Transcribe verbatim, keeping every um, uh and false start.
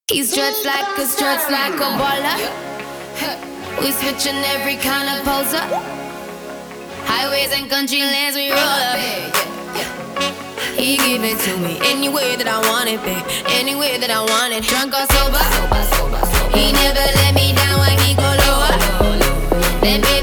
He struts like a struts like a baller. We switching every kind of poser. Highways and country lands we roll up. He give it to me any way that I want it, babe. Any way that I want it. Drunk or sober, he never let me down when he go lower. That